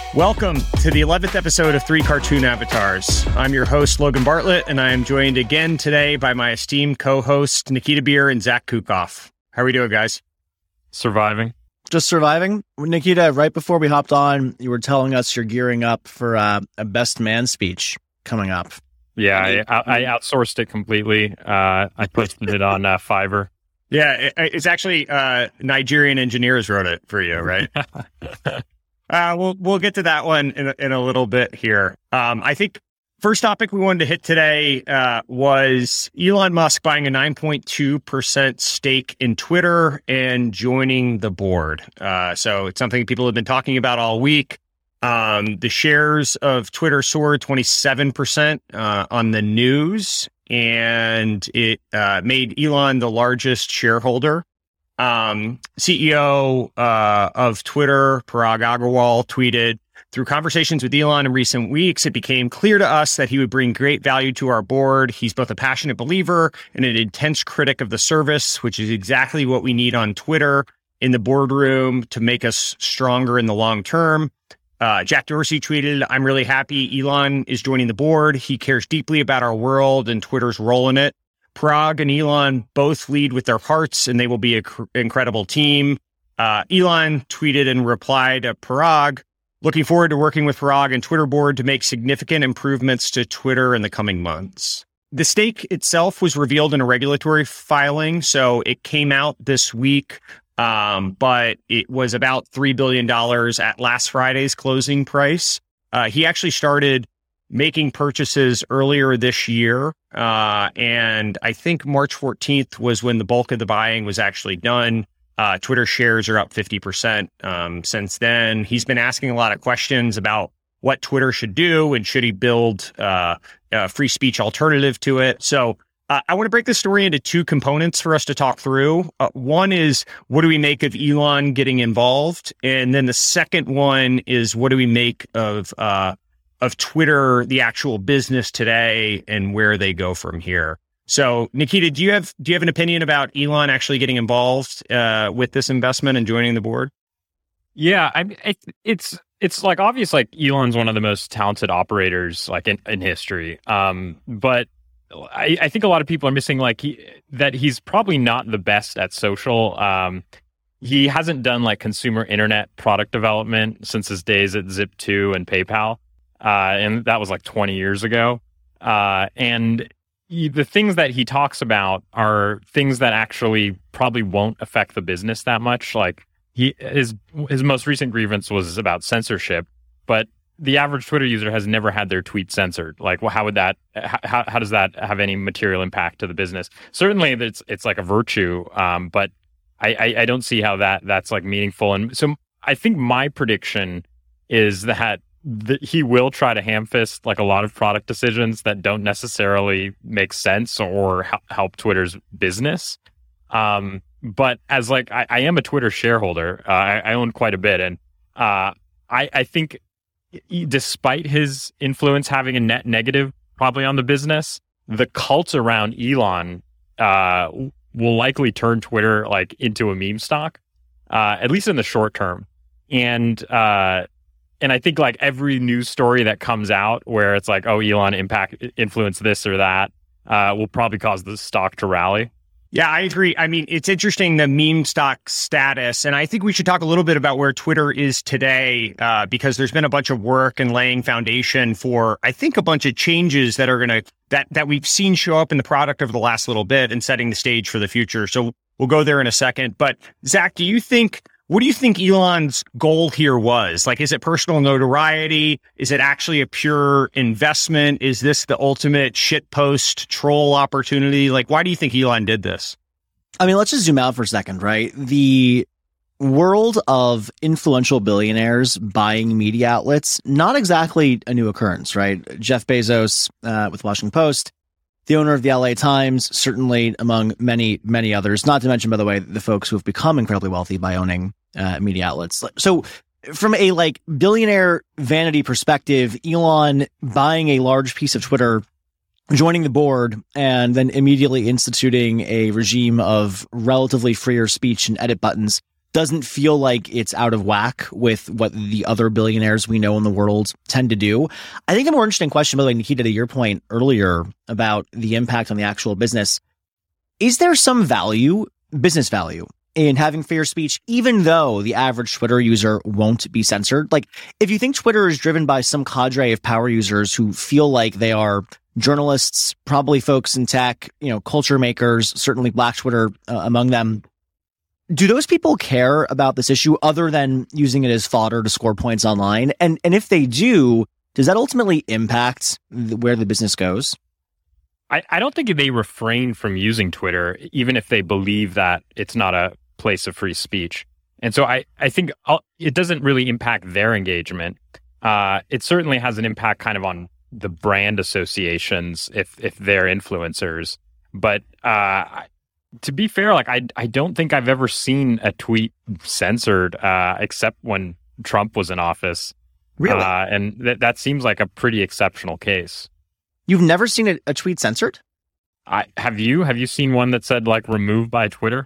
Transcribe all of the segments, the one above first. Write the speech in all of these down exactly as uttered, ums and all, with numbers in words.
Welcome to the eleventh episode of Three Cartoon Avatars. I'm your host, Logan Bartlett, and I am joined again today by my esteemed co-hosts, Nikita Beer and Zach Kukoff. How are we doing, guys? Surviving. Just surviving. Nikita, right before we hopped on, you were telling us you're gearing up for uh, a best man speech coming up. Yeah, I, I outsourced it completely. Uh, I posted it on uh, Fiverr. Yeah, it, it's actually uh, Nigerian engineers wrote it for you, right? Uh, we'll we'll get to that one in a, in a little bit here. Um, I think first topic we wanted to hit today uh, was Elon Musk buying a nine point two percent stake in Twitter and joining the board. Uh, so it's something people have been talking about all week. Um, the shares of Twitter soared twenty-seven percent uh, on the news, and it uh, made Elon the largest shareholder. Um, C E O uh, of Twitter, Parag Agrawal, tweeted, "Through conversations with Elon in recent weeks, it became clear to us that he would bring great value to our board. He's both a passionate believer and an intense critic of the service, which is exactly what we need on Twitter in the boardroom to make us stronger in the long term." Uh, Jack Dorsey tweeted, "I'm really happy Elon is joining the board. He cares deeply about our world and Twitter's role in it. Parag and Elon both lead with their hearts, and they will be an cr- incredible team." Uh, Elon tweeted and replied to Parag, "Looking forward to working with Parag and Twitter board to make significant improvements to Twitter in the coming months." The stake itself was revealed in a regulatory filing, so it came out this week, um, but it was about three billion dollars at last Friday's closing price. Uh, he actually started making purchases earlier this year. Uh, and I think March fourteenth was when the bulk of the buying was actually done. Uh, Twitter shares are up fifty percent um, since then. He's been asking a lot of questions about what Twitter should do and should he build uh, a free speech alternative to it. So uh, I want to break this story into two components for us to talk through. Uh, one is, what do we make of Elon getting involved? And then the second one is, what do we make of uh, of Twitter, the actual business today, and where they go from here. So, Nikita, do you have do you have an opinion about Elon actually getting involved uh, with this investment and joining the board? Yeah, I, it, it's it's like obvious. Like Elon's one of the most talented operators like in, in history. Um, but I, I think a lot of people are missing like he, that he's probably not the best at social. Um, he hasn't done like consumer internet product development since his days at Zip two and PayPal. Uh, and that was like twenty years ago. Uh, and he, the things that he talks about are things that actually probably won't affect the business that much. Like he, his, his most recent grievance was about censorship, but the average Twitter user has never had their tweet censored. Like, well, how would that, how, how does that have any material impact to the business? Certainly it's, it's like a virtue. Um, but I, I, I don't see how that that's like meaningful. And so I think my prediction is that that he will try to ham-fist like a lot of product decisions that don't necessarily make sense or h- help Twitter's business. Um, but as like I, I am a Twitter shareholder, uh, I, I own quite a bit, and uh, I, I think he, despite his influence having a net negative probably on the business, the cult around Elon uh, will likely turn Twitter like into a meme stock, uh, at least in the short term, and. Uh, And I think like every news story that comes out where it's like, oh, Elon impact influenced this or that, uh, will probably cause the stock to rally. Yeah, I agree. I mean, it's interesting, the meme stock status. And I think we should talk a little bit about where Twitter is today, uh, because there's been a bunch of work and laying foundation for, I think, a bunch of changes that are going to, that, that we've seen show up in the product over the last little bit and setting the stage for the future. So we'll go there in a second. But Zach, do you think, what do you think Elon's goal here was? Like, is it personal notoriety? Is it actually a pure investment? Is this the ultimate shitpost troll opportunity? Like, why do you think Elon did this? I mean, let's just zoom out for a second, right? The world of influential billionaires buying media outlets, not exactly a new occurrence, right? Jeff Bezos uh, with Washington Post, the owner of the L A Times, certainly among many, many others, not to mention, by the way, the folks who have become incredibly wealthy by owning uh, media outlets. So from a like billionaire vanity perspective, Elon buying a large piece of Twitter, joining the board, and then immediately instituting a regime of relatively freer speech and edit buttons doesn't feel like it's out of whack with what the other billionaires we know in the world tend to do. I think a more interesting question, by the way, Nikita, to your point earlier about the impact on the actual business, is there some value, business value, in having fair speech, even though the average Twitter user won't be censored? Like, if you think Twitter is driven by some cadre of power users who feel like they are journalists, probably folks in tech, you know, culture makers, certainly Black Twitter uh, among them, do those people care about this issue other than using it as fodder to score points online? And and if they do, does that ultimately impact where the business goes? I, I don't think they refrain from using Twitter, even if they believe that it's not a place of free speech. And so I, I think I'll, it doesn't really impact their engagement. Uh, it certainly has an impact kind of on the brand associations if if they're influencers. But uh, to be fair, like I I don't think I've ever seen a tweet censored uh, except when Trump was in office. Really? Uh, and th- that seems like a pretty exceptional case. You've never seen a, a tweet censored? I have you? Have you seen one that said like removed by Twitter?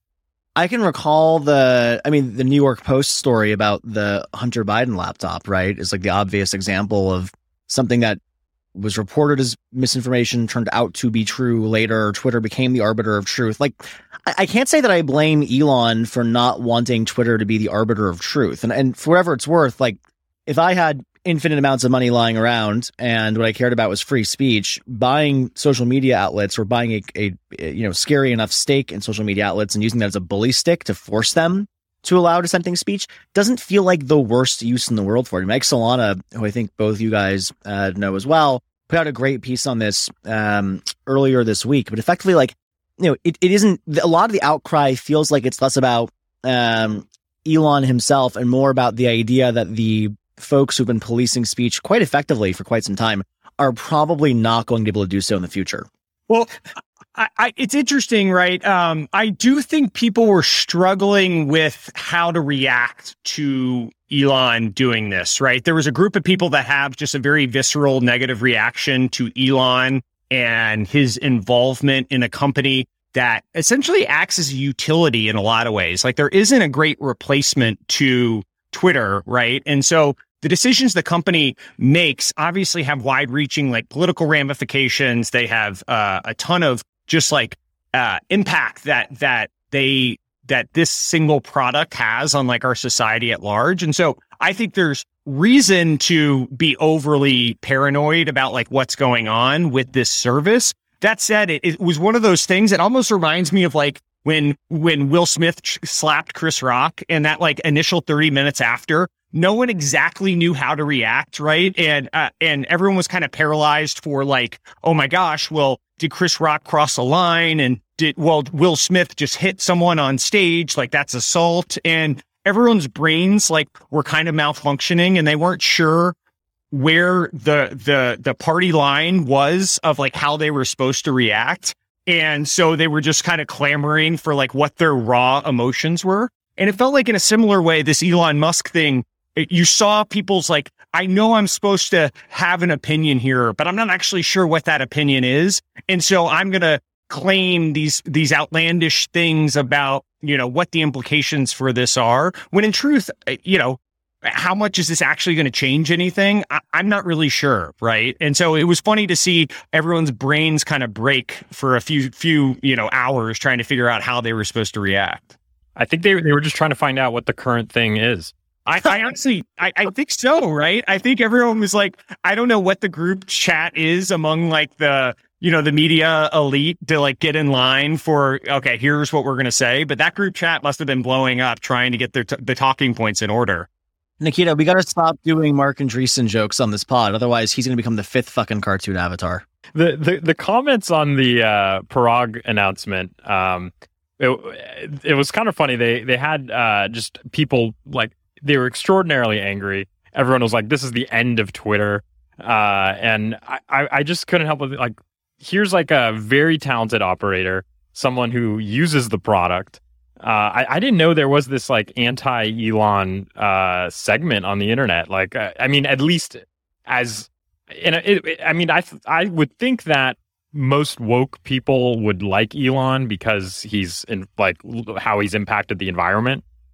I can recall the, I mean, the New York Post story about the Hunter Biden laptop, right? Is like the obvious example of something that was reported as misinformation, turned out to be true later. Twitter became the arbiter of truth. Like, I, I can't say that I blame Elon for not wanting Twitter to be the arbiter of truth. And, and for whatever it's worth, like, if I had infinite amounts of money lying around and what I cared about was free speech, buying social media outlets or buying a, a, a you know scary enough stake in social media outlets and using that as a bully stick to force them to allow dissenting speech doesn't feel like the worst use in the world for it. Mike Solana, who I think both you guys uh, know as well, put out a great piece on this um, earlier this week. But effectively, like, you know, it, it isn't, a lot of the outcry feels like it's less about um, Elon himself and more about the idea that the folks who've been policing speech quite effectively for quite some time are probably not going to be able to do so in the future. Well, I, I, it's interesting, right? Um, I do think people were struggling with how to react to Elon doing this, right? There was a group of people that have just a very visceral negative reaction to Elon and his involvement in a company that essentially acts as a utility in a lot of ways. Like, there isn't a great replacement to Twitter, right? And so the decisions the company makes obviously have wide-reaching like political ramifications. They have uh, a ton of just like uh, impact that that they that this single product has on like our society at large. And so I think there's reason to be overly paranoid about like what's going on with this service. That said, it, it was one of those things that almost reminds me of like when when Will Smith ch- slapped Chris Rock, and that like initial thirty minutes after, no one exactly knew how to react, right? And uh, and everyone was kind of paralyzed for like, oh my gosh, well, did Chris Rock cross a line? And did, well, Will Smith just hit someone on stage? Like, that's assault. And everyone's brains like were kind of malfunctioning, and they weren't sure where the the the party line was of like how they were supposed to react. And so they were just kind of clamoring for like what their raw emotions were. And it felt like in a similar way, this Elon Musk thing, it, you saw people's like, I know I'm supposed to have an opinion here, but I'm not actually sure what that opinion is. And so I'm going to claim these these outlandish things about, you know, what the implications for this are, when in truth, you know, how much is this actually going to change anything? I, I'm not really sure, right? And so it was funny to see everyone's brains kind of break for a few, few you know, hours trying to figure out how they were supposed to react. I think they they were just trying to find out what the current thing is. I, I honestly, I, I think so, right? I think everyone was like, I don't know what the group chat is among like the, you know, the media elite to like get in line for, okay, here's what we're going to say. But that group chat must have been blowing up trying to get their t- the talking points in order. Nikita, we got to stop doing Mark Andreessen jokes on this pod. Otherwise, he's going to become the fifth fucking cartoon avatar. The the, the comments on the uh, Parag announcement, um, it, it was kind of funny. They they had uh, just people like, they were extraordinarily angry. Everyone was like, this is the end of Twitter. Uh, and I, I just couldn't help but like, here's like a very talented operator, someone who uses the product. Uh, I, I didn't know there was this like anti-Elon uh, segment on the internet. Like, uh, I mean, at least as, and it, it, I mean, I I would think that most woke people would like Elon because he's in like how he's impacted the environment.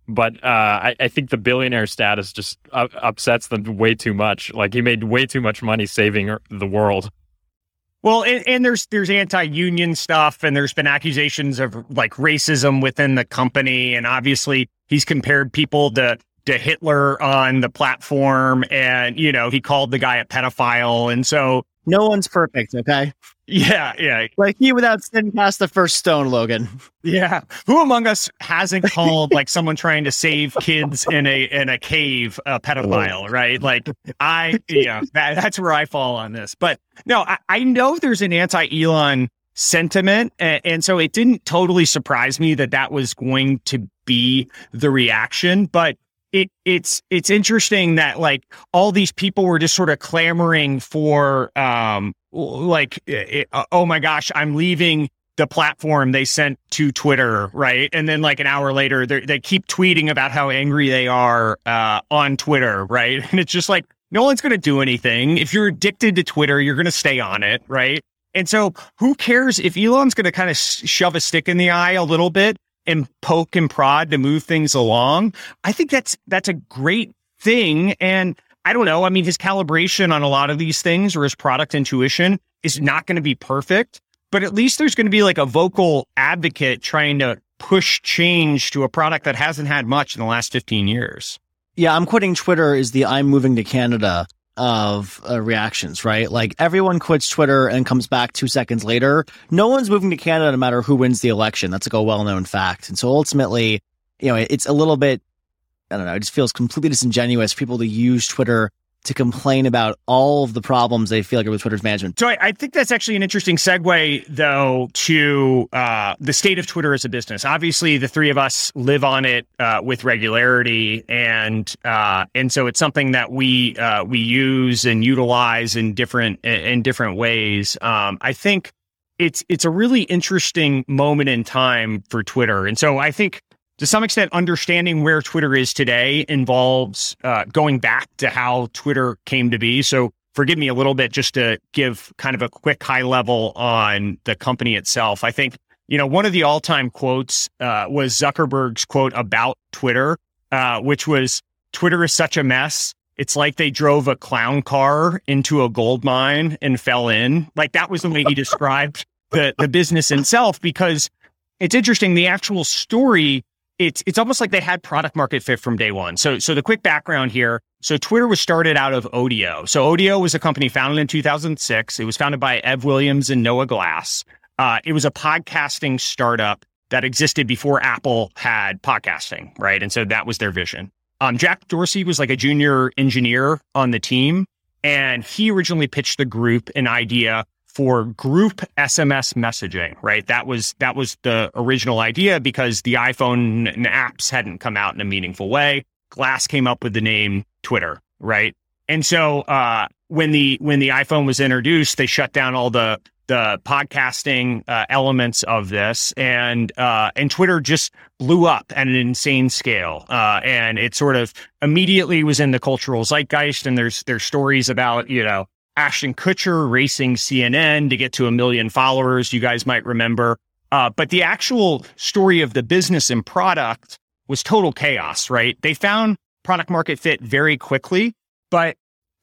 but uh, I, I think the billionaire status just uh, upsets them way too much. Like he made way too much money saving the world. Well, and, and there's there's anti-union stuff, and there's been accusations of like racism within the company, and obviously he's compared people to to Hitler on the platform, and you know he called the guy a pedophile, and so no one's perfect, okay? Yeah, yeah. Like he without sin cast the first stone, Logan. Yeah. Who among us hasn't called like someone trying to save kids in a in a cave a pedophile, right? Like I, yeah, that, that's where I fall on this. But no, I, I know there's an anti-Elon sentiment, and, and so it didn't totally surprise me that that was going to be the reaction. But It it's it's interesting that like all these people were just sort of clamoring for um like it, oh my gosh, I'm leaving the platform they sent to Twitter, right? And then like an hour later they they keep tweeting about how angry they are uh on Twitter, right? And it's just like no one's going to do anything. If you're addicted to Twitter, you're going to stay on it, right? And so who cares if Elon's going to kind of shove a stick in the eye a little bit and poke and prod to move things along? I think that's that's a great thing. And I don't know. I mean, his calibration on a lot of these things or his product intuition is not going to be perfect, but at least there's going to be like a vocal advocate trying to push change to a product that hasn't had much in the last fifteen years. Yeah, I'm quitting Twitter is the I'm moving to Canada of uh, reactions, right? Like everyone quits Twitter and comes back two seconds later. No one's moving to Canada no matter who wins the election. That's like a well-known fact. And so ultimately, you know, it's a little bit, I don't know, it just feels completely disingenuous for people to use Twitter to complain about all of the problems they feel like are with Twitter's management. So I, I think that's actually an interesting segue, though, to uh, the state of Twitter as a business. Obviously, the three of us live on it uh, with regularity, and uh, and so it's something that we uh, we use and utilize in different in different ways. Um, I think it's it's a really interesting moment in time for Twitter, and so I think, to some extent, understanding where Twitter is today involves uh, going back to how Twitter came to be. So forgive me a little bit just to give kind of a quick high level on the company itself. I think, you know, one of the all-time quotes uh, was Zuckerberg's quote about Twitter, uh, which was, "Twitter is such a mess. It's like they drove a clown car into a gold mine and fell in." Like that was the way he described the, the business itself, because it's interesting. The actual story, It's it's almost like they had product market fit from day one. So so the quick background here. So Twitter was started out of Odeo. So Odeo was a company founded in two thousand six. It was founded by Ev Williams and Noah Glass. Uh, it was a podcasting startup that existed before Apple had podcasting, right? And so that was their vision. Um, Jack Dorsey was like a junior engineer on the team, and he originally pitched the group an idea for group S M S messaging, right? That was that was the original idea because the iPhone and apps hadn't come out in a meaningful way. Glass came up with the name Twitter, right? And so uh, when the when the iPhone was introduced, they shut down all the the podcasting uh, elements of this, and uh, and Twitter just blew up at an insane scale, uh, and it sort of immediately was in the cultural zeitgeist. And there's there's stories about, you know, Ashton Kutcher racing C N N to get to a million followers, you guys might remember. Uh, but the actual story of the business and product was total chaos, right? They found product market fit very quickly, but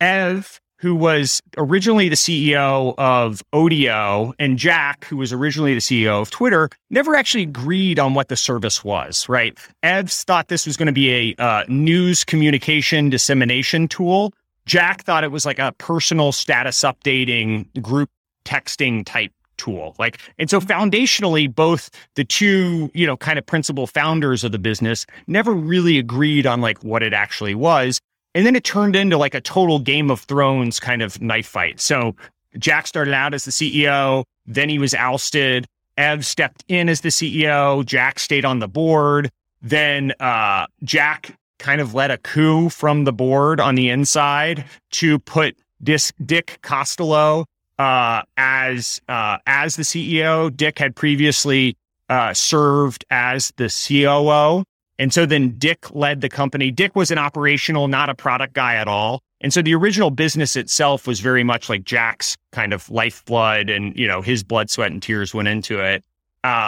Ev, who was originally the C E O of Odeo, and Jack, who was originally the C E O of Twitter, never actually agreed on what the service was, right? Ev thought this was going to be a uh, news communication dissemination tool. Jack thought it was like a personal status updating group texting type tool. Like, and so foundationally, both the two, you know, kind of principal founders of the business never really agreed on like what it actually was. And then it turned into like a total Game of Thrones kind of knife fight. So Jack started out as the C E O, then he was ousted. Ev stepped in as the C E O. Jack stayed on the board. Then uh, Jack kind of led a coup from the board on the inside to put this Dick Costolo uh, as uh, as the C E O. Dick had previously uh, served as the C O O. And so then Dick led the company. Dick was an operational, not a product guy at all. And so the original business itself was very much like Jack's kind of lifeblood, and, you know, his blood, sweat, and tears went into it. Um,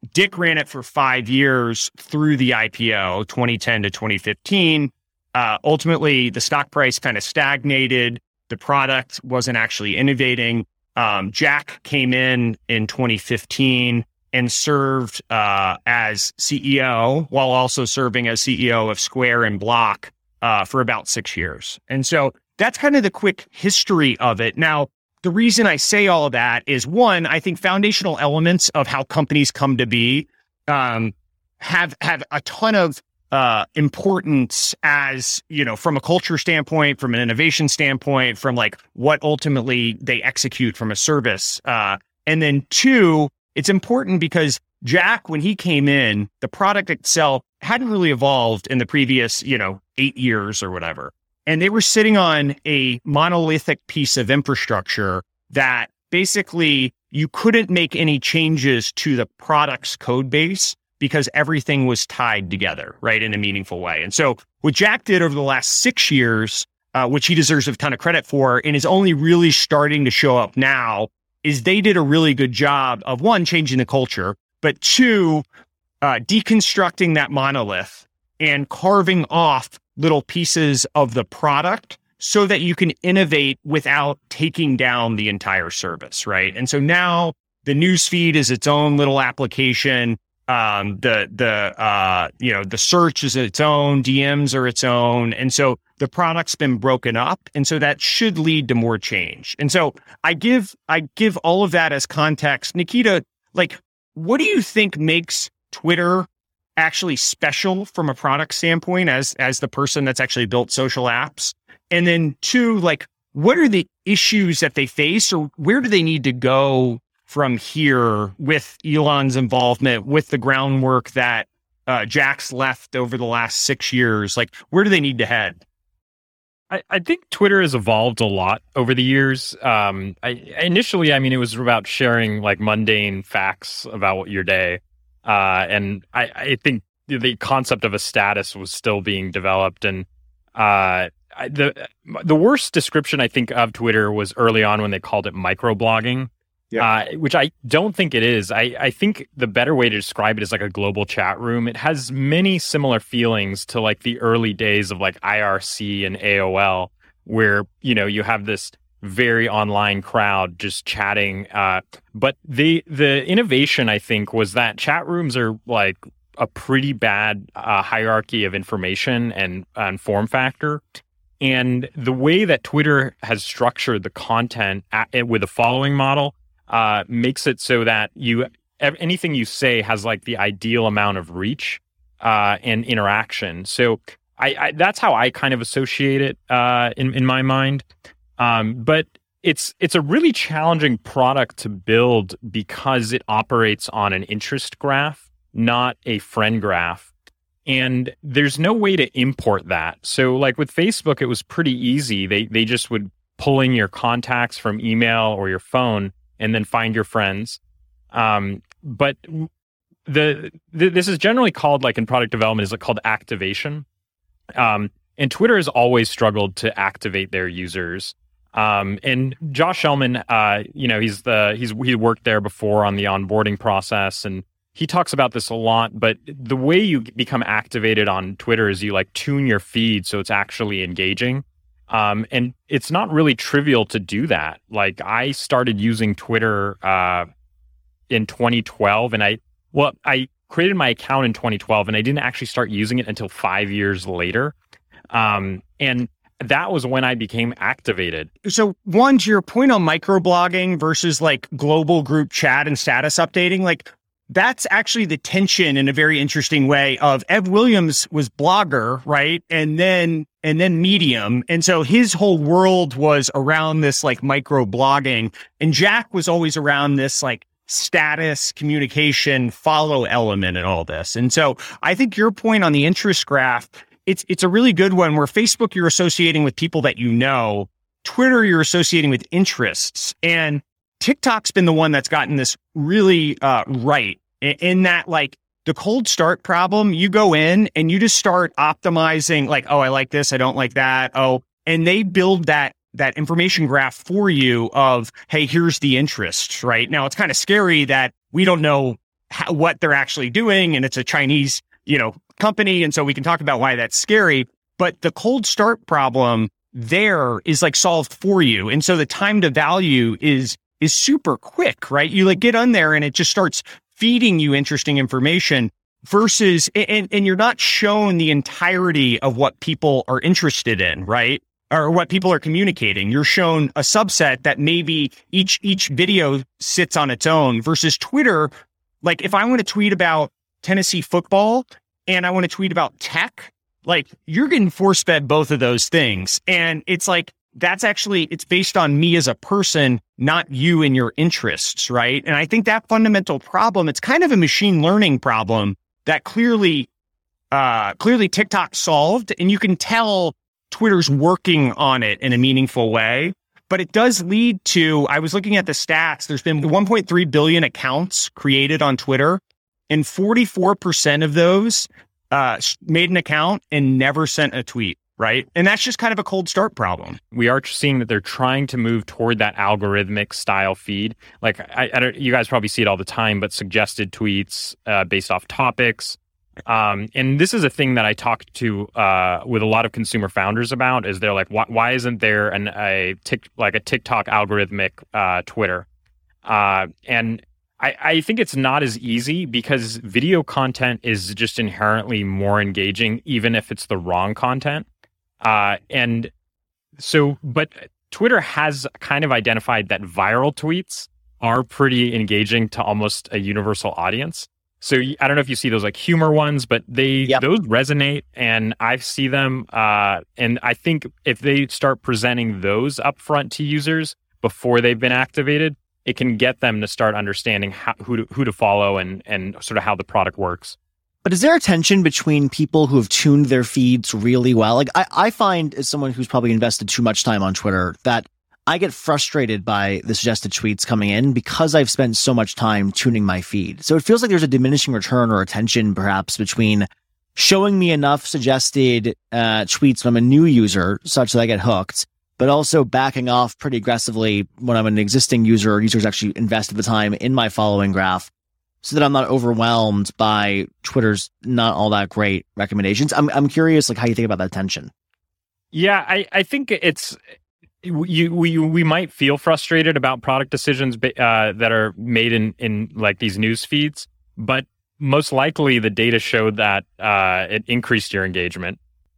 Dick ran it for five years through the I P O, twenty ten to twenty fifteen. Uh, ultimately, the stock price kind of stagnated. The product wasn't actually innovating. Um, Jack came in in twenty fifteen and served uh, as C E O while also serving as C E O of Square and Block uh, for about six years. And so that's kind of the quick history of it. Now, the reason I say all of that is, one, I think foundational elements of how companies come to be um, have have a ton of uh, importance as, you know, from a culture standpoint, from an innovation standpoint, from like what ultimately they execute from a service. Uh, and then two, it's important because Jack, when he came in, the product itself hadn't really evolved in the previous, you know, eight years or whatever. And they were sitting on a monolithic piece of infrastructure that basically you couldn't make any changes to the product's code base because everything was tied together, right, in a meaningful way. And so what Jack did over the last six years, uh, which he deserves a ton of credit for, and is only really starting to show up now, is they did a really good job of, one, changing the culture, but two, uh, deconstructing that monolith and carving off little pieces of the product so that you can innovate without taking down the entire service, right? And so now the newsfeed is its own little application. Um, the the uh, you know the search is its own, D Ms are its own, and so the product's been broken up, and so that should lead to more change. And so I give I give all of that as context. Nikita, like, what do you think makes Twitter actually special from a product standpoint as as the person that's actually built social apps? And then two, like, what are the issues that they face, or where do they need to go from here with Elon's involvement, with the groundwork that uh, Jack's left over the last six years? Like, where do they need to head? I, I think Twitter has evolved a lot over the years. Um, I, initially, I mean, it was about sharing like mundane facts about your day. Uh, and I, I think the concept of a status was still being developed. And uh, I, the the worst description, I think, of Twitter was early on when they called it microblogging. Yeah. Uh, which I don't think it is. I, I think the better way to describe it is like a global chat room. It has many similar feelings to like the early days of like I R C and A O L, where, you know, you have this very online crowd just chatting. Uh, but the the innovation, I think, was that chat rooms are like a pretty bad uh, hierarchy of information and, and form factor. And the way that Twitter has structured the content at, with a following model Uh, makes it so that you anything you say has like the ideal amount of reach uh, and interaction. So I, I that's how I kind of associate it uh, in in my mind. Um, but it's it's a really challenging product to build because it operates on an interest graph, not a friend graph. And there's no way to import that. So like with Facebook, it was pretty easy. They they just would pull in your contacts from email or your phone and then find your friends. Um, but the, the this is generally called, like in product development, is like called activation. Um, and Twitter has always struggled to activate their users. Um, and Josh Ellman, uh, you know, he's the he's he worked there before on the onboarding process, and he talks about this a lot. But the way you become activated on Twitter is you like tune your feed so it's actually engaging. Um, and it's not really trivial to do that. Like I started using Twitter uh, in twenty twelve, and I well, I created my account in twenty twelve, and I didn't actually start using it until five years later. Um, and that was when I became activated. So, one, to your point on microblogging versus like global group chat and status updating, like that's actually the tension in a very interesting way of Ev Williams was Blogger, right? And then and then Medium. And so his whole world was around this like micro blogging. And Jack was always around this like status, communication, follow element and all this. And so I think your point on the interest graph, it's it's a really good one where Facebook you're associating with people that you know, Twitter you're associating with interests. And TikTok's been the one that's gotten this really uh, right in, in that like the cold start problem, you go in and you just start optimizing like, oh, I like this, I don't like that. Oh, and they build that that information graph for you of, hey, here's the interest, right? Now, it's kind of scary that we don't know how, what they're actually doing. And it's a Chinese, you know, company. And so we can talk about why that's scary. But the cold start problem there is like solved for you. And so the time to value is is super quick, right? You like get on there and it just starts feeding you interesting information versus, and, and you're not shown the entirety of what people are interested in, right? Or what people are communicating. You're shown a subset that maybe each each video sits on its own versus Twitter. Like if I want to tweet about Tennessee football and I want to tweet about tech, like you're getting force fed both of those things. And it's like, that's actually, it's based on me as a person, not you and your interests, right? And I think that fundamental problem, it's kind of a machine learning problem that clearly, uh, clearly TikTok solved. And you can tell Twitter's working on it in a meaningful way. But it does lead to, I was looking at the stats, there's been one point three billion accounts created on Twitter, and forty-four percent of those uh, made an account and never sent a tweet. Right. And that's just kind of a cold start problem. We are seeing that they're trying to move toward that algorithmic style feed. Like I, I don't, you guys probably see it all the time, but suggested tweets uh, based off topics. Um, and this is a thing that I talk to uh, with a lot of consumer founders about. Is they're like, why, why isn't there an a tick like a TikTok algorithmic uh, Twitter? Uh, and I, I think it's not as easy because video content is just inherently more engaging, even if it's the wrong content. Uh, and so, but Twitter has kind of identified that viral tweets are pretty engaging to almost a universal audience. So I don't know if you see those like humor ones, but they yep. those resonate, and I see them. Uh, and I think if they start presenting those upfront to users before they've been activated, it can get them to start understanding how, who to, who to follow and and sort of how the product works. But is there a tension between people who have tuned their feeds really well? Like I, I find as someone who's probably invested too much time on Twitter that I get frustrated by the suggested tweets coming in because I've spent so much time tuning my feed. So it feels like there's a diminishing return or a tension perhaps between showing me enough suggested uh, tweets when I'm a new user such that I get hooked, but also backing off pretty aggressively when I'm an existing user or user who's actually invested the time in my following graph, so that I'm not overwhelmed by Twitter's not all that great recommendations. I'm I'm curious, like how you think about that tension. Yeah, I, I think it's you we we might feel frustrated about product decisions uh, that are made in in like these news feeds, but most likely the data showed that uh, it increased your engagement.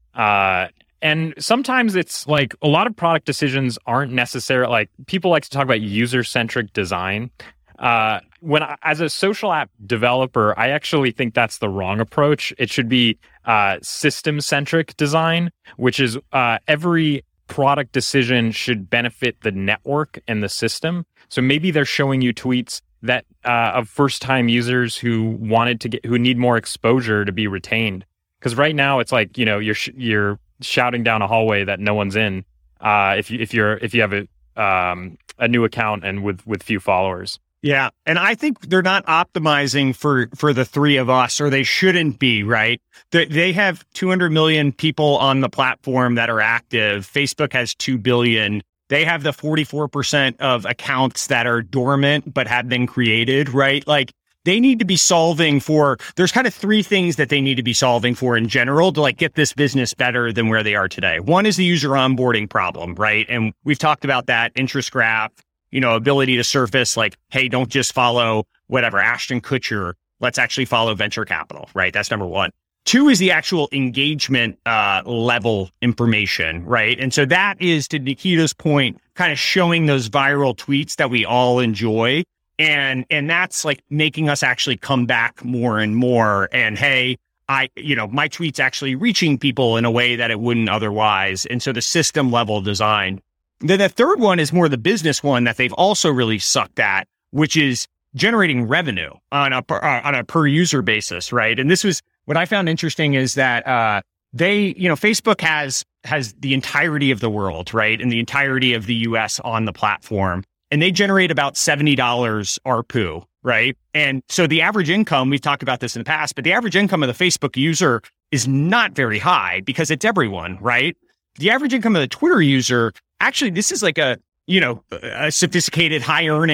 Uh, and sometimes it's like a lot of product decisions aren't necessarily like people like to talk about user centric design. Uh, when I, as a social app developer, I actually think that's the wrong approach. It should be uh, system-centric design, which is uh, every product decision should benefit the network and the system. So maybe they're showing you tweets that uh, of first-time users who wanted to get, who need more exposure to be retained. Because right now it's like, you know, you're sh- you're shouting down a hallway that no one's in. Uh, if you if you're if you have a um, a new account and with with few followers. Yeah. And I think they're not optimizing for, for the three of us, or they shouldn't be, right? They, they have two hundred million people on the platform that are active. Facebook has two billion. They have the forty-four percent of accounts that are dormant but have been created, right? Like they need to be solving for, there's kind of three things that they need to be solving for in general to like get this business better than where they are today. One is the user onboarding problem, right? And we've talked about that interest graph. You know, ability to surface like, hey, don't just follow whatever, Ashton Kutcher. Let's actually follow venture capital, right? That's number one. Two is the actual engagement uh, level information, right? And so that is, to Nikita's point, kind of showing those viral tweets that we all enjoy. And and that's like making us actually come back more and more. And hey, I, you know, my tweet's actually reaching people in a way that it wouldn't otherwise. And so the system level design. Then the third one is more the business one that they've also really sucked at, which is generating revenue on a per, uh, on a per user basis, right? And this was what I found interesting is that uh, they, you know, Facebook has has the entirety of the world, right, and the entirety of the U S on the platform, and they generate about seventy dollars A R P U, right? And so the average income, we've talked about this in the past, but the average income of the Facebook user is not very high because it's everyone, right? The average income of the Twitter user, actually, this is like a, you know, a sophisticated, high earning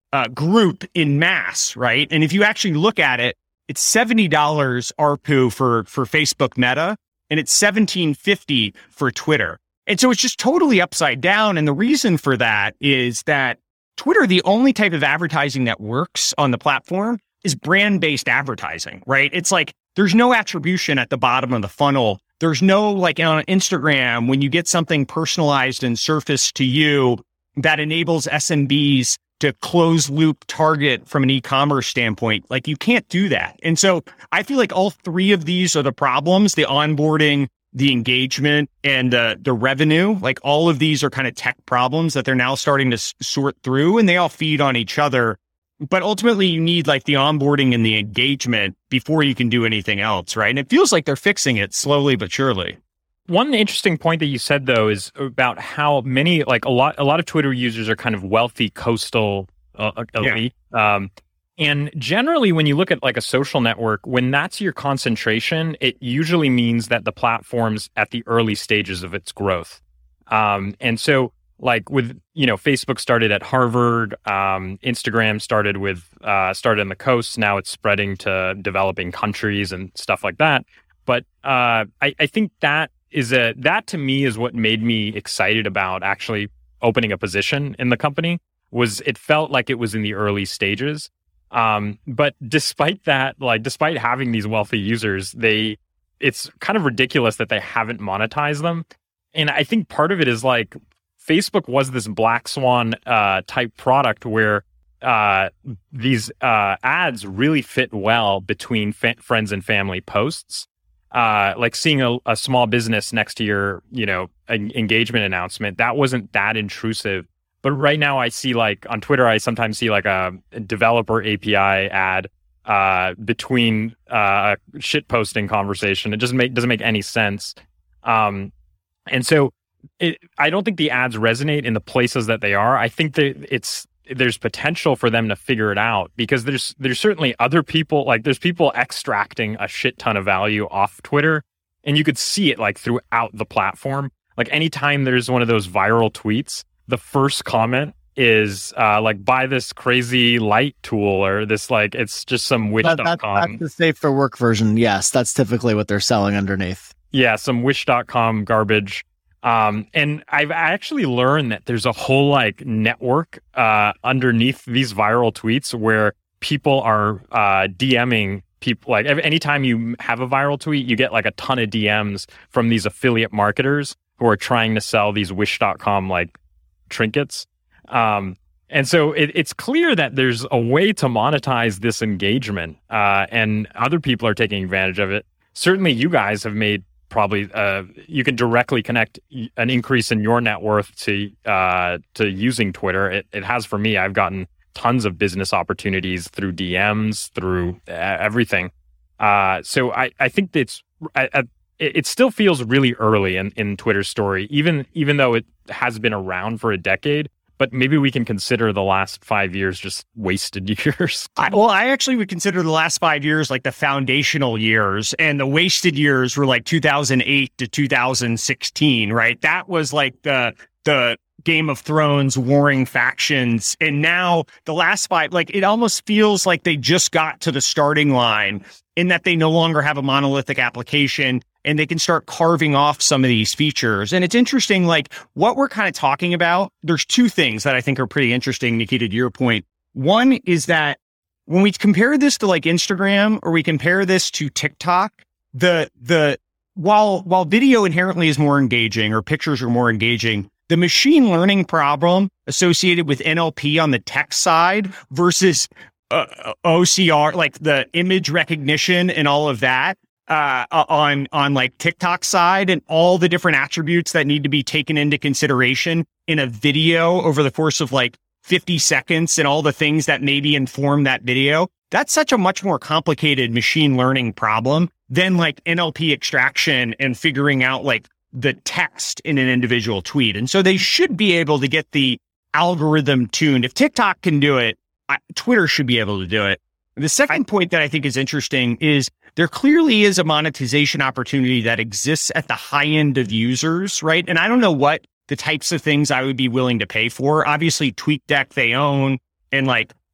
uh, group in mass, right? And if you actually look at it, it's seventy dollars A R P U for, for Facebook Meta, and it's seventeen fifty for Twitter. And so it's just totally upside down. And the reason for that is that Twitter, the only type of advertising that works on the platform is brand-based advertising, right? It's like there's no attribution at the bottom of the funnel. There's no, like on Instagram, when you get something personalized and surfaced to you that enables S M Bs to close loop target from an e-commerce standpoint, like you can't do that. And so I feel like all three of these are the problems: the onboarding, the engagement, and the the revenue. Like all of these are kind of tech problems that they're now starting to s- sort through, and they all feed on each other. But ultimately, you need like the onboarding and the engagement before you can do anything else, right? And it feels like they're fixing it slowly but surely. One interesting point that you said, though, is about how many, like a lot, a lot of Twitter users are kind of wealthy coastal uh, elite. Yeah. Um, and generally, when you look at like a social network, when that's your concentration, it usually means that the platform's at the early stages of its growth. Um, and so, like with, you know, Facebook started at Harvard, um, Instagram started with uh, started in the coasts. Now it's spreading to developing countries and stuff like that. But uh, I, I think that is a that to me is what made me excited about actually opening a position in the company. Was it felt like it was in the early stages. Um, but despite that, like despite having these wealthy users, they it's kind of ridiculous that they haven't monetized them. And I think part of it is like Facebook was this black swan uh, type product where uh, these uh, ads really fit well between fa- friends and family posts. Uh, like seeing a, a small business next to your, you know, en- engagement announcement, that wasn't that intrusive. But right now I see like on Twitter, I sometimes see like a developer A P I ad uh, between uh, a shit posting conversation. It just make, doesn't make any sense. Um, and so it, I don't think the ads resonate in the places that they are. I think that it's there's potential for them to figure it out because there's there's certainly other people, like there's people extracting a shit ton of value off Twitter, and you could see it like throughout the platform. Like anytime there's one of those viral tweets, the first comment is uh, like buy this crazy light tool or this like it's just some wish dot com. That, that, that's the safe for work version. Yes, that's typically what they're selling underneath. Yeah, some wish dot com garbage. Um, and I've actually learned that there's a whole like network uh, underneath these viral tweets where people are uh, DMing people. Like every, anytime you have a viral tweet, you get like a ton of D Ms from these affiliate marketers who are trying to sell these wish dot com like trinkets. Um, and so it, it's clear that there's a way to monetize this engagement, uh, and other people are taking advantage of it. Certainly, you guys have made probably uh, you can directly connect an increase in your net worth to uh, to using Twitter. It, it has for me. I've gotten tons of business opportunities through D Ms, through uh, everything. Uh, so I, I think it's I, I, it still feels really early in, in Twitter's story, even even though it has been around for a decade. But maybe we can consider the last five years just wasted years. I, well, I actually would consider the last five years like the foundational years, and the wasted years were like two thousand eight to two thousand sixteen, right? That was like the the Game of Thrones warring factions. And now the last five, like it almost feels like they just got to the starting line in that they no longer have a monolithic application and they can start carving off some of these features. And it's interesting, like what we're kind of talking about, there's two things that I think are pretty interesting, Nikita, to your point. One is that when we compare this to like Instagram or we compare this to TikTok, the, the, while, while video inherently is more engaging or pictures are more engaging, the machine learning problem associated with N L P on the text side versus uh, O C R, like the image recognition and all of that, Uh, on on like TikTok side, and all the different attributes that need to be taken into consideration in a video over the course of like fifty seconds and all the things that maybe inform that video. That's such a much more complicated machine learning problem than like N L P extraction and figuring out like the text in an individual tweet. And so they should be able to get the algorithm tuned. If TikTok can do it, I, Twitter should be able to do it. The second point that I think is interesting is there clearly is a monetization opportunity that exists at the high end of users, right? And I don't know what the types of things I would be willing to pay for. Obviously, TweetDeck they own, and like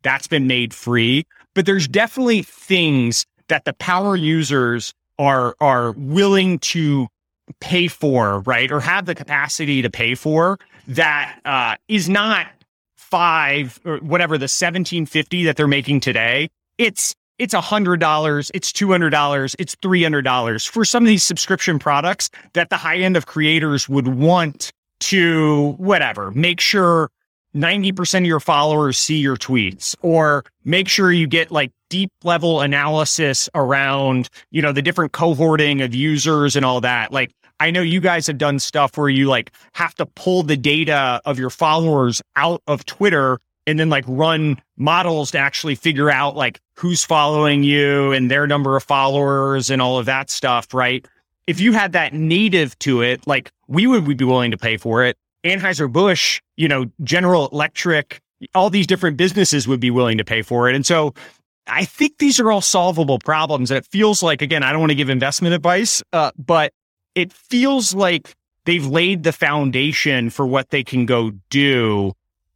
that's been made free. But there's definitely things that the power users are are willing to pay for, right? Or have the capacity to pay for that uh, is not five or whatever, the seventeen fifty that they're making today. It's it's one hundred dollars, it's two hundred dollars, it's three hundred dollars for some of these subscription products that the high end of creators would want to, whatever, make sure ninety percent of your followers see your tweets, or make sure you get like deep level analysis around, you know, the different cohorting of users and all that. Like, I know you guys have done stuff where you like have to pull the data of your followers out of Twitter and then like run models to actually figure out like who's following you and their number of followers and all of that stuff, right? If you had that native to it, like we would we'd be willing to pay for it. Anheuser-Busch, you know, General Electric, all these different businesses would be willing to pay for it. And so I think these are all solvable problems. And it feels like, again, I don't want to give investment advice, uh, but it feels like they've laid the foundation for what they can go do.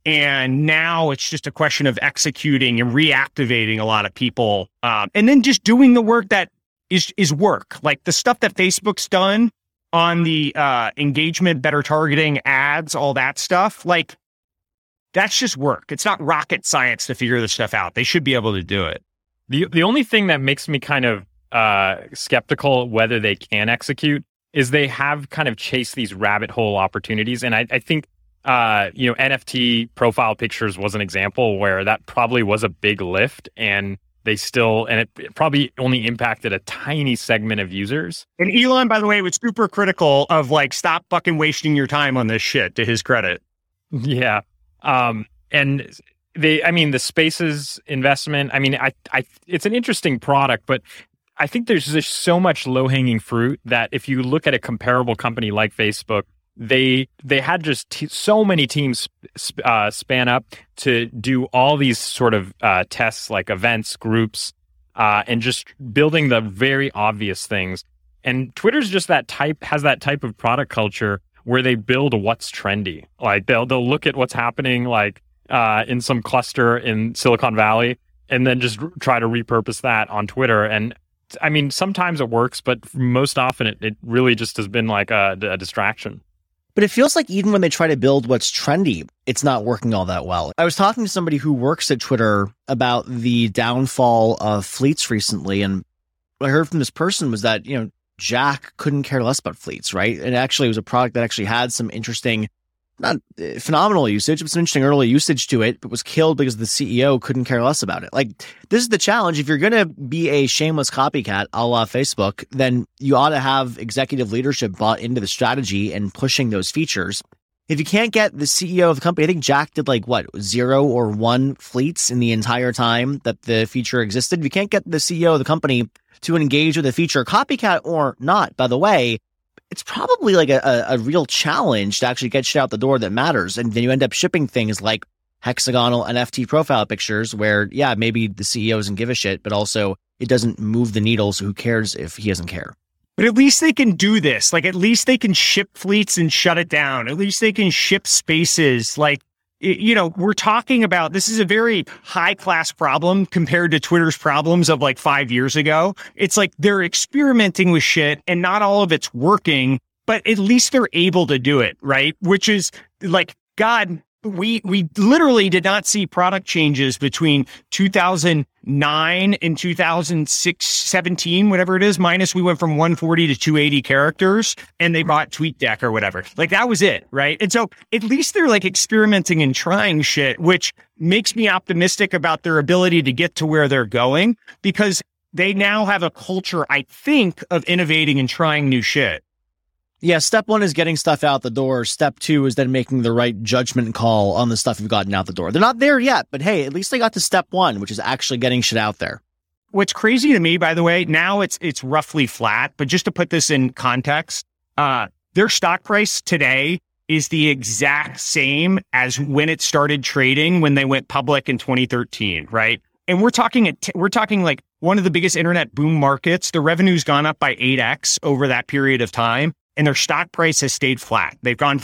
And now it's just a question of executing and reactivating a lot of people. Um, and then just doing the work that is, is work. Like the stuff that Facebook's done on the uh, engagement, better targeting, ads, all that stuff. Like that's just work. It's not rocket science to figure this stuff out. They should be able to do it. The the only thing that makes me kind of uh, skeptical whether they can execute is they have kind of chased these rabbit hole opportunities. And I, I think, uh, you know, N F T profile pictures was an example where that probably was a big lift, and they still, and it, it probably only impacted a tiny segment of users. And Elon, by the way, was super critical of like, stop fucking wasting your time on this shit, to his credit. Yeah. Um, and they, I mean, the Spaces investment, I mean, I, I, it's an interesting product, but I think there's just so much low-hanging fruit that if you look at a comparable company like Facebook, they they had just t- so many teams sp- uh, span up to do all these sort of uh, tests, like events, groups, uh, and just building the very obvious things. And Twitter's just that type, has that type of product culture where they build what's trendy. Like they'll they'll look at what's happening, like uh, in some cluster in Silicon Valley, and then just r- try to repurpose that on Twitter. And I mean, sometimes it works, but most often it, it really just has been like a, a distraction. But it feels like even when they try to build what's trendy, it's not working all that well. I was talking to somebody who works at Twitter about the downfall of fleets recently, and what I heard from this person was that, you know, Jack couldn't care less about fleets, right? And actually it was a product that actually had some interesting, not phenomenal usage, but some interesting early usage to it, but was killed because the C E O couldn't care less about it. Like, this is the challenge. If you're going to be a shameless copycat a la Facebook, then you ought to have executive leadership bought into the strategy and pushing those features. If you can't get the C E O of the company, I think Jack did like, what, zero or one fleets in the entire time that the feature existed. If you can't get the C E O of the company to engage with the feature, copycat or not, by the way, it's probably like a, a, a real challenge to actually get shit out the door that matters. And then you end up shipping things like hexagonal N F T profile pictures where, yeah, maybe the C E O doesn't give a shit, but also it doesn't move the needle. So who cares if he doesn't care? But at least they can do this. Like, at least they can ship fleets and shut it down. At least they can ship Spaces. Like, you know, we're talking about, this is a very high class problem compared to Twitter's problems of like five years ago. It's like they're experimenting with shit and not all of it's working, but at least they're able to do it, right? Which is like, God, we, we literally did not see product changes between two thousand nine and two thousand six, seventeen, whatever it is, minus we went from one forty to two eighty characters and they bought TweetDeck or whatever. Like that was it, right? And so at least they're like experimenting and trying shit, which makes me optimistic about their ability to get to where they're going, because they now have a culture, I think, of innovating and trying new shit. Yeah, step one is getting stuff out the door. Step two is then making the right judgment call on the stuff you've gotten out the door. They're not there yet, but hey, at least they got to step one, which is actually getting shit out there. What's crazy to me, by the way, now it's it's roughly flat, but just to put this in context, uh, their stock price today is the exact same as when it started trading when they went public in twenty thirteen, right? And we're talking at t- we're talking like one of the biggest internet boom markets. The revenue's gone up by eight x over that period of time, and their stock price has stayed flat. They've gone from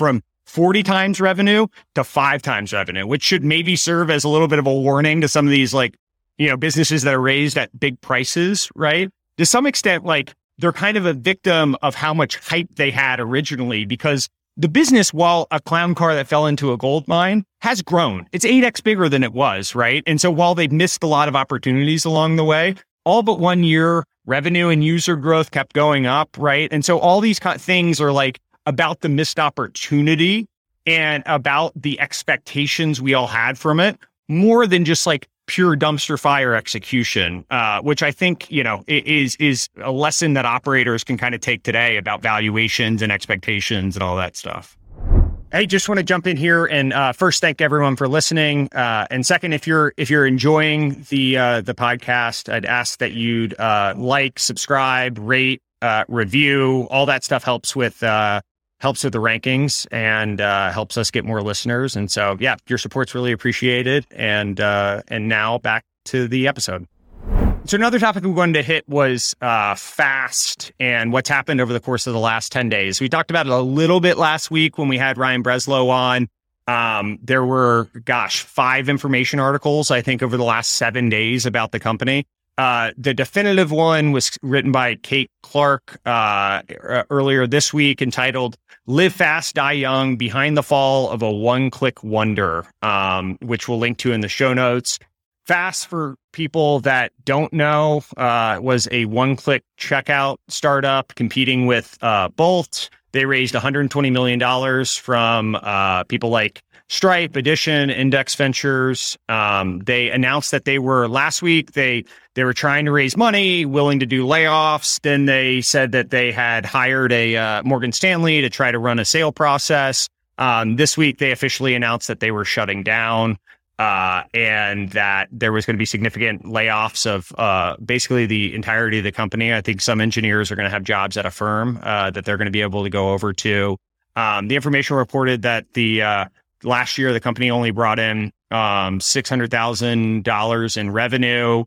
forty times revenue to five times revenue, which should maybe serve as a little bit of a warning to some of these like, you know, businesses that are raised at big prices, right? To some extent, like they're kind of a victim of how much hype they had originally, because the business, while a clown car that fell into a gold mine, has grown. It's eight x bigger than it was, right? And so while they've missed a lot of opportunities along the way, all but one year, revenue and user growth kept going up, right? And so all these kind of things are like about the missed opportunity and about the expectations we all had from it, more than just like pure dumpster fire execution, uh, which I think, you know, is is a lesson that operators can kind of take today about valuations and expectations and all that stuff. Hey, just want to jump in here and uh, first thank everyone for listening. Uh, and second, if you're if you're enjoying the uh, the podcast, I'd ask that you'd uh, like, subscribe, rate, uh, review. All that stuff helps with uh, helps with the rankings and uh, helps us get more listeners. And so, yeah, your support's really appreciated. And uh, and now back to the episode. So another topic we wanted to hit was uh, Fast and what's happened over the course of the last ten days. We talked about it a little bit last week when we had Ryan Breslow on. Um, there were, gosh, five information articles, I think, over the last seven days about the company. Uh, the definitive one was written by Kate Clark uh, earlier this week, entitled Live Fast, Die Young, Behind the Fall of a One-Click Wonder, um, which we'll link to in the show notes. Fast, for people that don't know, uh, was a one-click checkout startup competing with uh, Bolt. They raised one hundred twenty million dollars from uh, people like Stripe, Addition, Index Ventures. Um, they announced that they were, last week, they they were trying to raise money, willing to do layoffs. Then they said that they had hired a uh, Morgan Stanley to try to run a sale process. Um, this week, they officially announced that they were shutting down. Uh, and that there was going to be significant layoffs of uh, basically the entirety of the company. I think some engineers are going to have jobs at a firm uh, that they're going to be able to go over to. Um, the information reported that the uh, last year the company only brought in um, six hundred thousand dollars in revenue,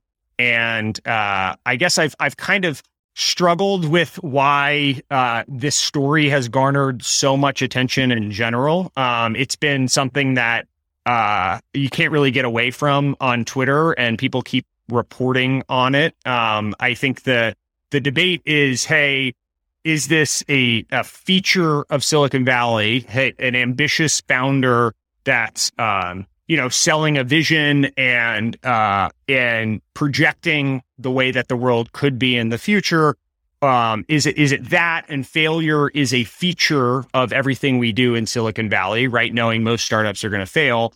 and uh, I guess I've I've kind of struggled with why uh, this story has garnered so much attention in general. Um, it's been something that Uh, you can't really get away from on Twitter, and people keep reporting on it. Um, I think the the debate is, hey, is this a, a feature of Silicon Valley? Hey, an ambitious founder that's um, you know selling a vision and uh, and projecting the way that the world could be in the future? Um, is it is it that, and failure is a feature of everything we do in Silicon Valley, right? Knowing most startups are going to fail.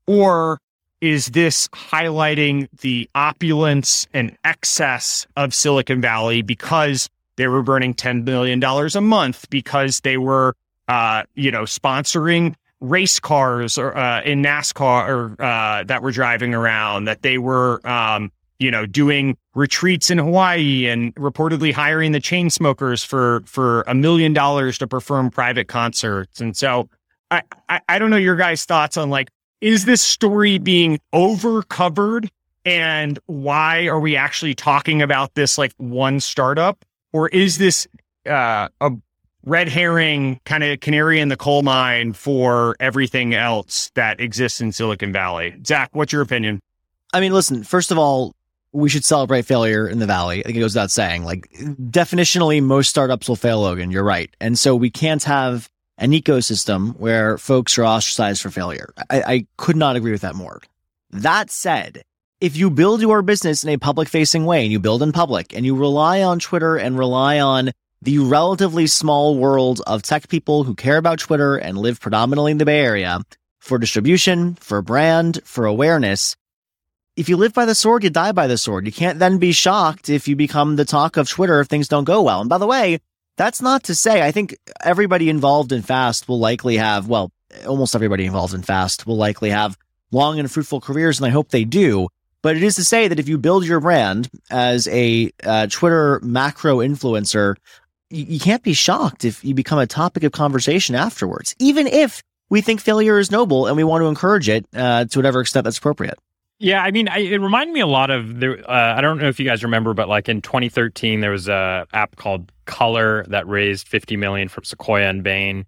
Or is this highlighting the opulence and excess of Silicon Valley because they were burning ten billion dollars a month, because they were, uh, you know, sponsoring race cars or uh, in NASCAR or, uh, that were driving around, that they were, um, you know, doing retreats in Hawaii and reportedly hiring the chain smokers for for a million dollars to perform private concerts. And so I, I, I don't know your guys' thoughts on, like, is this story being over covered, and why are we actually talking about this like one startup? Or is this uh, a red herring, kind of canary in the coal mine for everything else that exists in Silicon Valley? Zach, what's your opinion? I mean, listen, first of all, we should celebrate failure in the Valley. I think it goes without saying. Like, definitionally, most startups will fail, Logan. You're right. And so we can't have an ecosystem where folks are ostracized for failure. I, I could not agree with that more. That said, if you build your business in a public-facing way, and you build in public, and you rely on Twitter and rely on the relatively small world of tech people who care about Twitter and live predominantly in the Bay Area for distribution, for brand, for awareness, if you live by the sword, you die by the sword. You can't then be shocked if you become the talk of Twitter if things don't go well. And by the way, that's not to say, I think everybody involved in Fast will likely have, well, almost everybody involved in Fast will likely have long and fruitful careers, and I hope they do. But it is to say that if you build your brand as a uh, Twitter macro influencer, you, you can't be shocked if you become a topic of conversation afterwards, even if we think failure is noble and we want to encourage it uh, to whatever extent that's appropriate. Yeah, I mean, I, it reminded me a lot of, the, uh, I don't know if you guys remember, but like in twenty thirteen, there was a app called Color that raised fifty million dollars from Sequoia and Bain.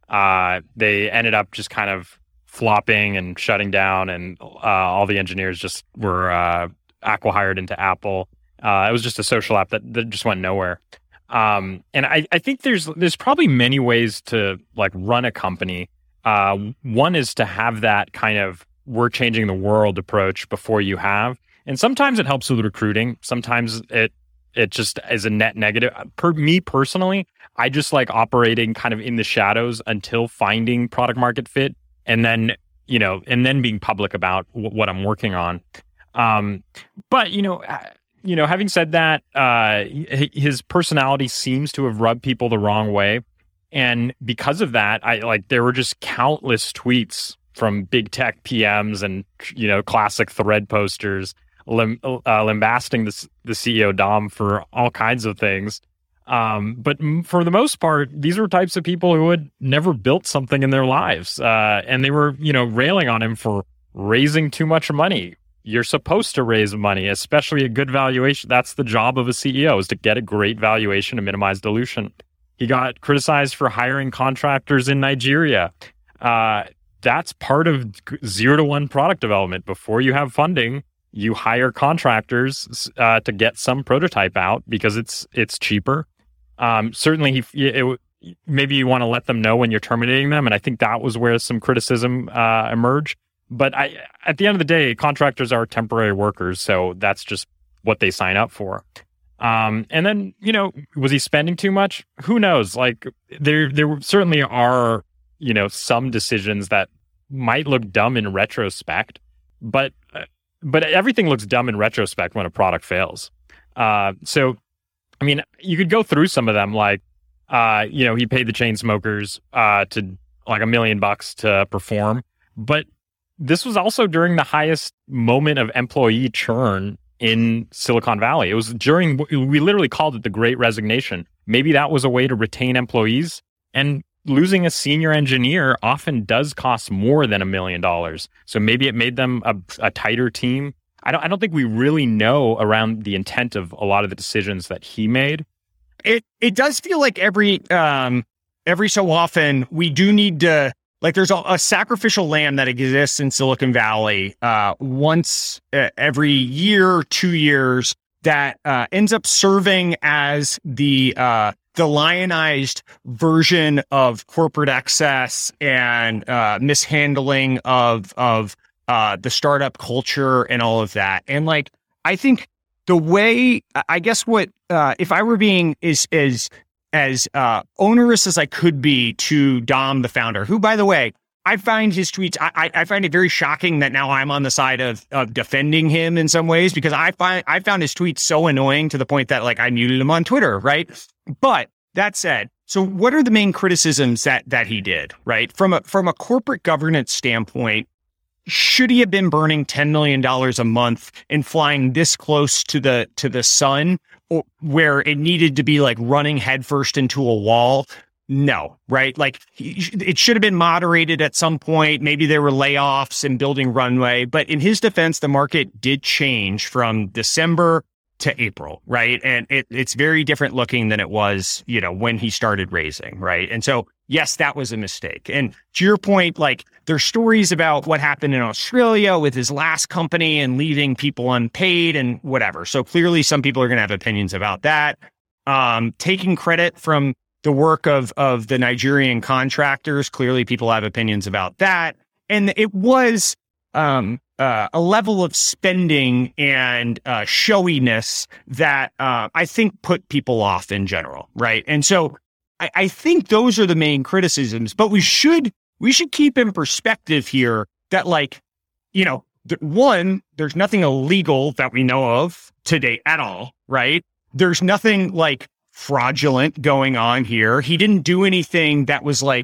Uh, they ended up just kind of flopping and shutting down, and uh, all the engineers just were uh, acqui-hired into Apple. Uh, it was just a social app that, that just went nowhere. Um, and I, I think there's there's probably many ways to like run a company. Uh, one is to have that kind of we're changing the world approach before you have. And sometimes it helps with recruiting. Sometimes it it just is a net negative. Per me personally, I just like operating kind of in the shadows until finding product market fit, and then you know, and then being public about w- what I'm working on. Um, but you know. You know, having said that, uh, his personality seems to have rubbed people the wrong way, and because of that, I like there were just countless tweets from big tech P Ms and you know classic thread posters lim- uh, lambasting the the C E O Dom for all kinds of things. Um, but for the most part, these were types of people who had never built something in their lives, uh, and they were you know railing on him for raising too much money. You're supposed to raise money, especially a good valuation. That's the job of a C E O, is to get a great valuation and minimize dilution. He got criticized for hiring contractors in Nigeria. Uh, that's part of zero to one product development. Before you have funding, you hire contractors uh, to get some prototype out because it's it's cheaper. Um, certainly, he, it, maybe you want to let them know when you're terminating them, and I think that was where some criticism uh, emerged. But I, at the end of the day, contractors are temporary workers, so that's just what they sign up for. Um, and then, you know, was he spending too much? Who knows? Like, there, there certainly are, you know, some decisions that might look dumb in retrospect, but, but everything looks dumb in retrospect when a product fails. Uh, so, I mean, you could go through some of them, like, uh, you know, he paid the chain smokers uh, to like a million bucks to perform, but this was also during the highest moment of employee churn in Silicon Valley. It was during, we literally called it the Great Resignation. Maybe that was a way to retain employees, and losing a senior engineer often does cost more than a million dollars. So maybe it made them a, a tighter team. I don't, I don't think we really know around the intent of a lot of the decisions that he made. It, it does feel like every, um, every so often we do need to, like there's a, a sacrificial lamb that exists in Silicon Valley uh, once uh, every year, two years that uh, ends up serving as the uh, the lionized version of corporate excess and uh, mishandling of of uh, the startup culture and all of that. And like I think the way I guess what uh, if I were being is is as uh, onerous as I could be to Dom, the founder, who, by the way, I find his tweets, I, I find it very shocking that now I'm on the side of, of defending him in some ways, because I find I found his tweets so annoying to the point that like I muted him on Twitter, right? But that said, so what are the main criticisms that that he did, right? From a from a corporate governance standpoint, should he have been burning ten million dollars a month and flying this close to the to the sun, or where it needed to be like running headfirst into a wall? No, right? Like it should have been moderated at some point. Maybe there were layoffs and building runway. But in his defense, the market did change from December to April, right? And it, it's very different looking than it was, you know, when he started raising, right? And so, yes, that was a mistake. And to your point, like there's stories about what happened in Australia with his last company and leaving people unpaid and whatever. So clearly some people are going to have opinions about that. Um, taking credit from the work of, of the Nigerian contractors, clearly people have opinions about that. And it was um, uh, a level of spending and uh, showiness that uh, I think put people off in general, right? And so I, I think those are the main criticisms, but we should we should keep in perspective here that, like, you know, th- one, there's nothing illegal that we know of to date at all, right? There's nothing like fraudulent going on here. He didn't do anything that was like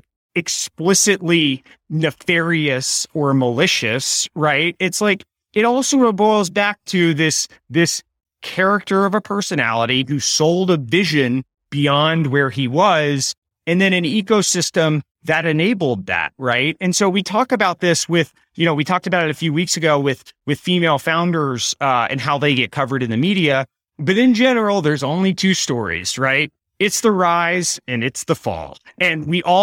explicitly nefarious or malicious, right? It's like, it all sort of boils back to this, this character of a personality who sold a vision beyond where he was, and then an ecosystem that enabled that, right? And so we talk about this with, you know, we talked about it a few weeks ago with, with female founders uh, and how they get covered in the media. But in general, there's only two stories, right? It's the rise and it's the fall. And we all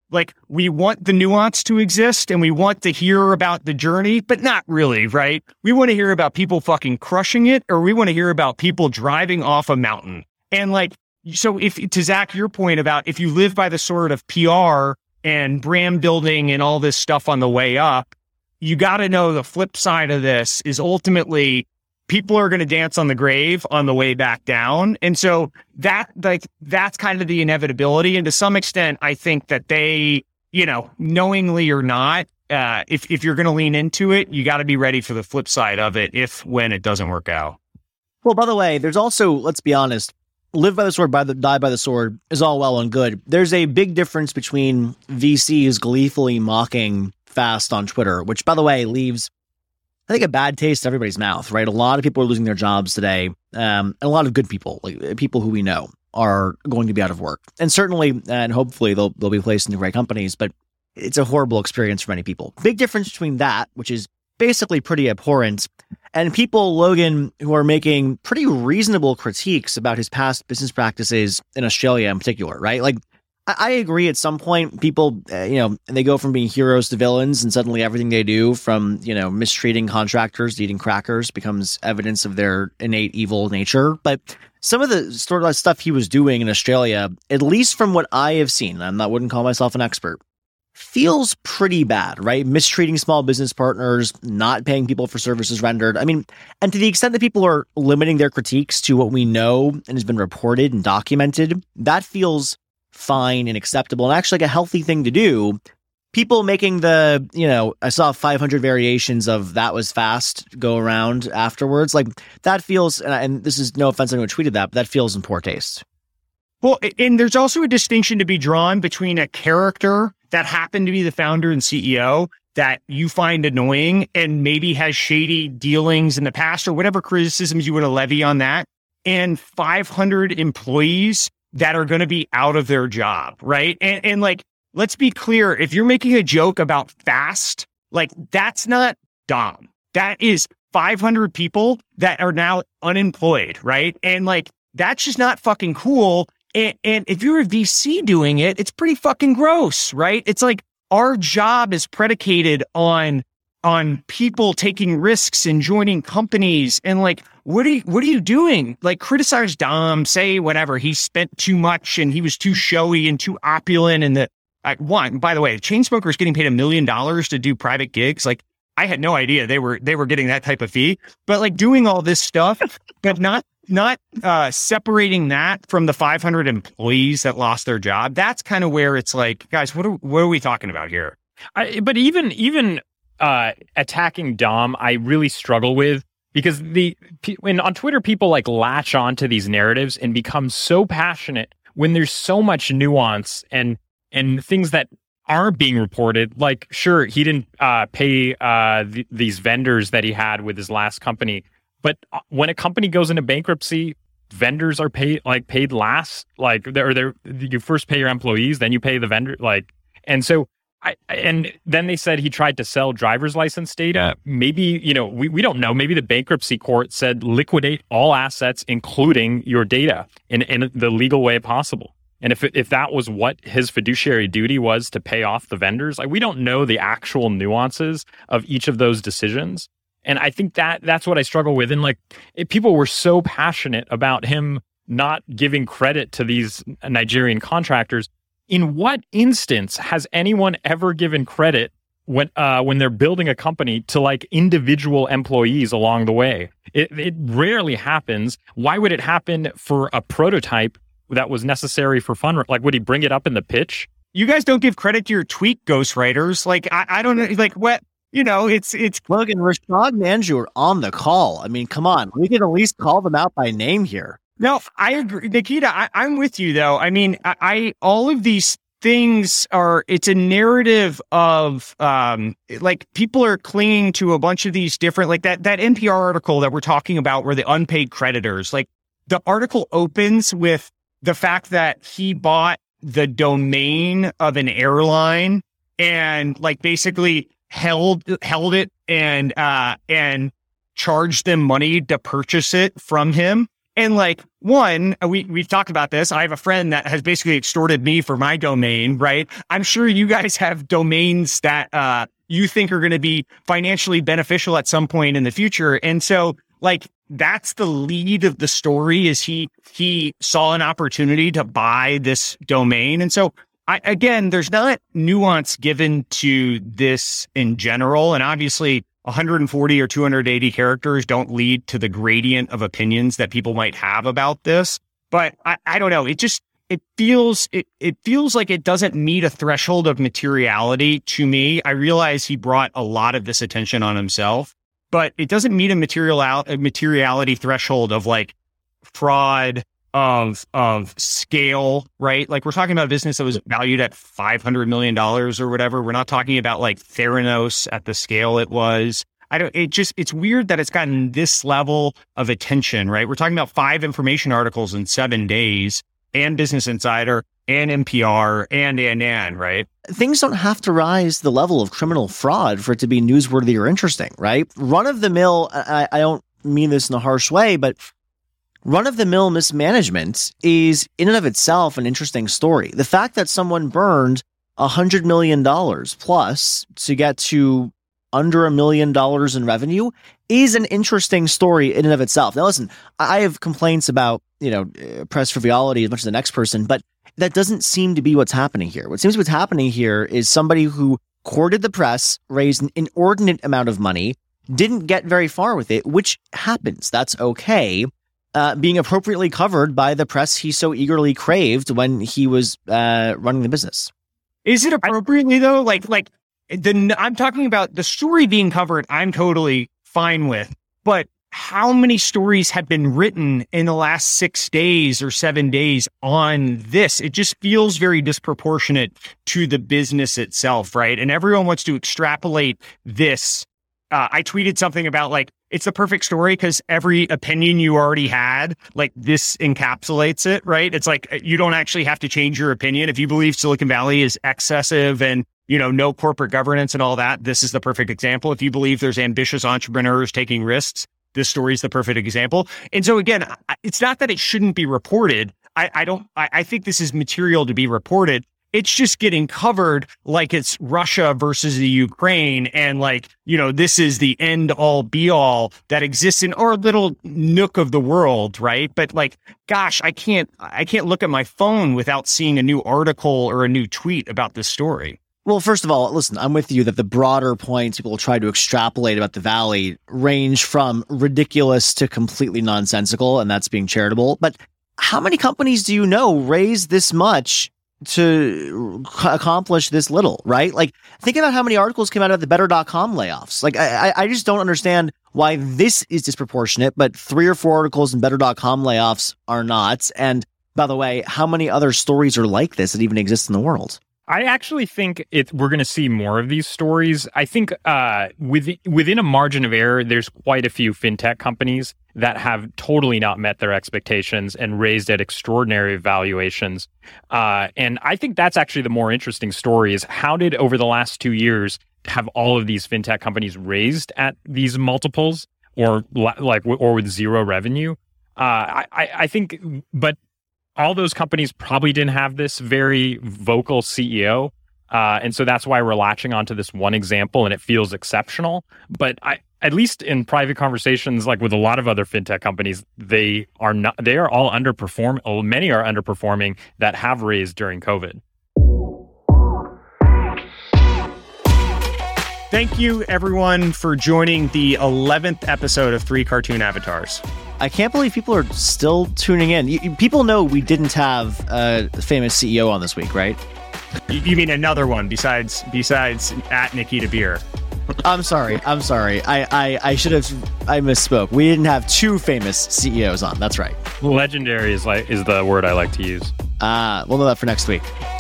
like we want the nuance to exist and we want to hear about the journey, but not really, right? We want to hear about people fucking crushing it, or we want to hear about people driving off a mountain. And like, so if to Zach, your point about if you live by the sword of P R and brand building and all this stuff on the way up, you got to know the flip side of this is ultimately people are going to dance on the grave on the way back down. And so that, like, that's kind of the inevitability. And to some extent, I think that they, you know, knowingly or not, uh, if, if you're going to lean into it, you got to be ready for the flip side of it if, when it doesn't work out. Well, by the way, there's also, let's be honest, live by the sword, by the, die by the sword is all well and good. There's a big difference between V Cs gleefully mocking Fast on Twitter, which, by the way, leaves, I think, a bad taste in everybody's mouth, right? A lot of people are losing their jobs today. Um, and a lot of good people, like people who we know, are going to be out of work. And certainly, and hopefully, they'll, they'll be placed in the right companies, but it's a horrible experience for many people. Big difference between that, which is basically pretty abhorrent, and people, Logan, who are making pretty reasonable critiques about his past business practices in Australia in particular, right? Like, I agree at some point people, uh, you know, they go from being heroes to villains, and suddenly everything they do, from, you know, mistreating contractors to eating crackers, becomes evidence of their innate evil nature. But some of the sort of stuff he was doing in Australia, at least from what I have seen, I'm not, wouldn't call myself an expert, feels pretty bad, right? Mistreating small business partners, not paying people for services rendered. I mean, and to the extent that people are limiting their critiques to what we know and has been reported and documented, that feels fine and acceptable and actually like a healthy thing to do. People making the, you know, I saw five hundred variations of that was fast go around afterwards. Like, that feels, and, and this is no offense to anyone who tweeted that, but that feels in poor taste. Well, and there's also a distinction to be drawn between a character that happened to be the founder and C E O that you find annoying and maybe has shady dealings in the past or whatever criticisms you want to levy on that, and five hundred employees that are going to be out of their job, right? And, and like, let's be clear, if you're making a joke about Fast, like, that's not Dom. That is five hundred people that are now unemployed, right? And like, that's just not fucking cool. And, and if you're a V C doing it, it's pretty fucking gross, right? It's like, our job is predicated on on people taking risks and joining companies. And like, what are you, what are you doing? Like, criticize Dom, say whatever. He spent too much and he was too showy and too opulent. And the, like, one, by the way, Chainsmokers getting paid a million dollars to do private gigs. Like, I had no idea they were, they were getting that type of fee, but like doing all this stuff, but not, not uh, separating that from the five hundred employees that lost their job. That's kind of where it's like, guys, what are, what are we talking about here? I, but even, even, uh, attacking Dom, I really struggle with, because the when on Twitter, people like latch onto these narratives and become so passionate when there's so much nuance and and things that aren't being reported. Like, sure, he didn't uh, pay uh, th- these vendors that he had with his last company, but when a company goes into bankruptcy, vendors are paid like paid last. Like, they're, they're you first pay your employees, then you pay the vendor. Like, and so. I, and then they said he tried to sell driver's license data. Maybe, you know, we, we don't know. Maybe the bankruptcy court said liquidate all assets, including your data, in, in the legal way possible. And if if that was what his fiduciary duty was, to pay off the vendors, like, we don't know the actual nuances of each of those decisions. And I think that that's what I struggle with. And like, if people were so passionate about him not giving credit to these Nigerian contractors. In what instance has anyone ever given credit when uh, when they're building a company to like individual employees along the way? It, it rarely happens. Why would it happen for a prototype that was necessary for fun? Like, would he bring it up in the pitch? You guys don't give credit to your tweet ghostwriters. Like, I, I don't know. Like, what? You know, it's it's Logan, Rashad and Andrew are on the call. I mean, come on, we can at least call them out by name here. No, I agree, Nikita. I, I'm with you, though. I mean, I, I all of these things are. It's a narrative of um, like people are clinging to a bunch of these different, like that that N P R article that we're talking about, where the unpaid creditors. Like, the article opens with the fact that he bought the domain of an airline and like basically held held it and uh, and charged them money to purchase it from him. And like, one, we, we've talked about this. I have a friend that has basically extorted me for my domain, right? I'm sure you guys have domains that uh, you think are going to be financially beneficial at some point in the future. And so like, that's the lead of the story is he, he saw an opportunity to buy this domain. And so I, again, there's not nuance given to this in general. And obviously one hundred forty or two hundred eighty characters don't lead to the gradient of opinions that people might have about this. But I, I don't know. It just, it feels, it, it feels like it doesn't meet a threshold of materiality to me. I realize he brought a lot of this attention on himself, but it doesn't meet a material out, a materiality threshold of like fraud, of, of scale, right? Like we're talking about a business that was valued at five hundred million dollars or whatever. We're not talking about like Theranos at the scale it was. I don't, it just, it's weird that it's gotten this level of attention, right? We're talking about five information articles in seven days and Business Insider and N P R and N N, right? Things don't have to rise to the level of criminal fraud for it to be newsworthy or interesting, right? Run of the mill, I, I don't mean this in a harsh way, but run-of-the-mill mismanagement is in and of itself an interesting story. The fact that someone burned one hundred million dollars plus to get to under a million dollars in revenue is an interesting story in and of itself. Now, listen, I have complaints about, you know, press frivolity as much as the next person, but that doesn't seem to be what's happening here. What seems to be what's happening here is somebody who courted the press, raised an inordinate amount of money, didn't get very far with it, which happens. That's okay. Uh, being appropriately covered by the press he so eagerly craved when he was uh, running the business. Is it appropriately though? Like, like the I'm talking about the story being covered. I'm totally fine with, but how many stories have been written in the last six days or seven days on this? It just feels very disproportionate to the business itself, right? And everyone wants to extrapolate this. Uh, I tweeted something about like, it's the perfect story because every opinion you already had, like this encapsulates it, right? It's like you don't actually have to change your opinion. If you believe Silicon Valley is excessive and, you know, no corporate governance and all that, this is the perfect example. If you believe there's ambitious entrepreneurs taking risks, this story is the perfect example. And so again, it's not that it shouldn't be reported. I, I don't, I, I think this is material to be reported. It's just getting covered like it's Russia versus the Ukraine. And like, you know, this is the end all be all that exists in our little nook of the world. Right. But like, gosh, I can't, I can't look at my phone without seeing a new article or a new tweet about this story. Well, first of all, listen, I'm with you that the broader points people try to extrapolate about the Valley range from ridiculous to completely nonsensical, and that's being charitable. But how many companies do you know raise this much to accomplish this little, right? Like, think about how many articles came out of the Better dot com layoffs. Like, I, I just don't understand why this is disproportionate, but three or four articles in Better dot com layoffs are not. And by the way, how many other stories are like this that even exist in the world? I actually think it, we're going to see more of these stories. I think uh, within, within a margin of error, there's quite a few fintech companies that have totally not met their expectations and raised at extraordinary valuations. Uh, and I think that's actually the more interesting story is how did over the last two years have all of these fintech companies raised at these multiples or like or with zero revenue? Uh, I, I think, but all those companies probably didn't have this very vocal C E O. Uh, and so that's why we're latching onto this one example and it feels exceptional. But I, at least in private conversations, like with a lot of other fintech companies, they are not, they are all underperforming. Oh, many are underperforming that have raised during COVID. Thank you, everyone, for joining the eleventh episode of Three Cartoon Avatars. I can't believe people are still tuning in. You, people know we didn't have a famous C E O on this week, right? You mean another one besides besides at Nikita Beer? I'm sorry. I'm sorry. I, I, I should have. I misspoke. We didn't have two famous C E Os on. That's right. Legendary is like is the word I like to use. Ah, uh, we'll know that for next week.